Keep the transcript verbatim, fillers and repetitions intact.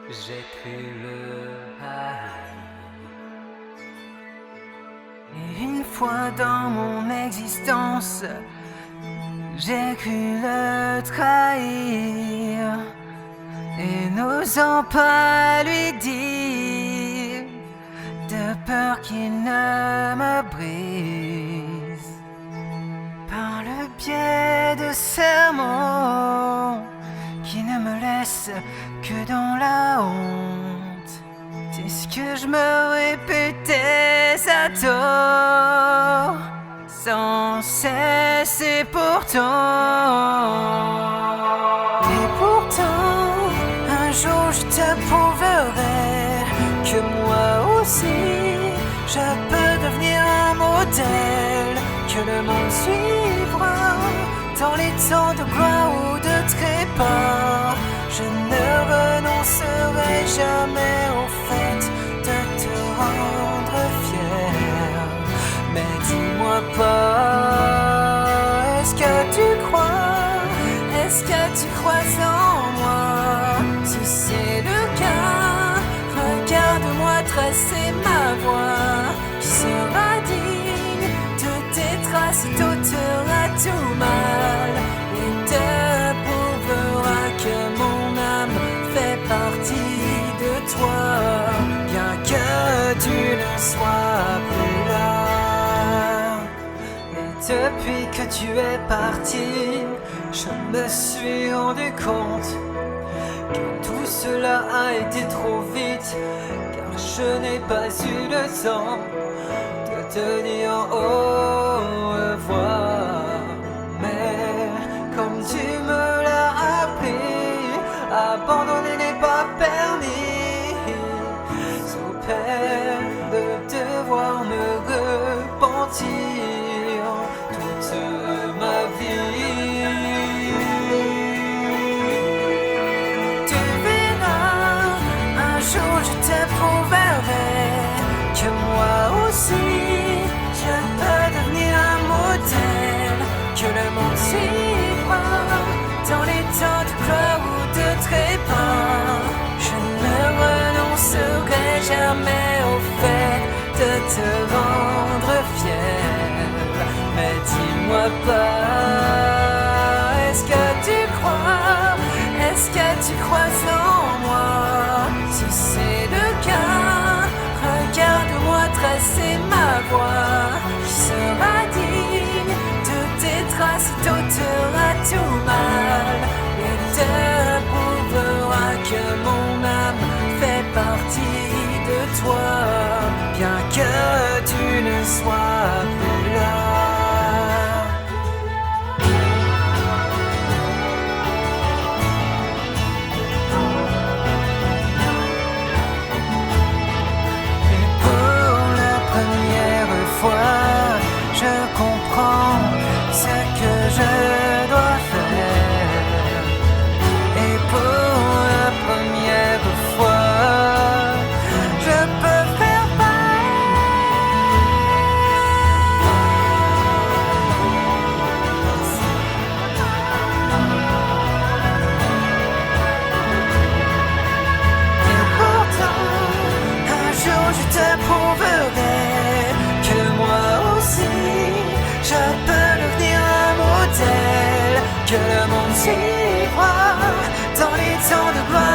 J'ai cru le haïr. Et une fois dans mon existence, j'ai cru le trahir. Et n'osant pas lui dire, de peur qu'il ne me brise, par le biais de serments qui ne me laissent que dans la honte. C'est ce que je me répétais à tort, sans cesse et pourtant. Et pourtant, un jour je te prouverai que moi aussi je peux devenir un modèle, que le monde suivra dans les temps de gloire ou de trépas. Je ne renoncerai jamais au fait de te rendre fier. Mais dis-moi pas, est-ce que tu crois, est-ce que tu crois en moi? Si c'est le cas, regarde-moi tracer ma voie, qui sera digne de tes traces et t'ôtera tout mal, et te prouvera que mon âme fait partie de toi, bien que tu ne sois plus là. Et depuis que tu es parti, je me suis rendu compte que tout cela a été trop vite, car je n'ai pas eu le temps de te dire au revoir. Mais comme tu me l'as appris, abandonner n'est pas permis, sous peine de devoir me repentir toute ma vie. Un jour je te prouverai que moi aussi je peux devenir un modèle, que le monde suivra dans les temps de gloire ou de trépas. Je ne renoncerai jamais au fait de te rendre fier. Mais dis-moi pas, est-ce que tu crois, est-ce que tu crois en moi? Si c'est le cas, regarde-moi tracer ma voie, qui sera digne de tes traces et t'ôtera tout mal, et te prouvera que mon âme fait partie de toi, bien que tu ne sois plus là. Je comprends ce que je dois faire, et pour la première fois, je peux faire et pourtant, un jour je te prouverai que moi aussi je peux devenir un modèle, que le monde suivra dans les temps de gloire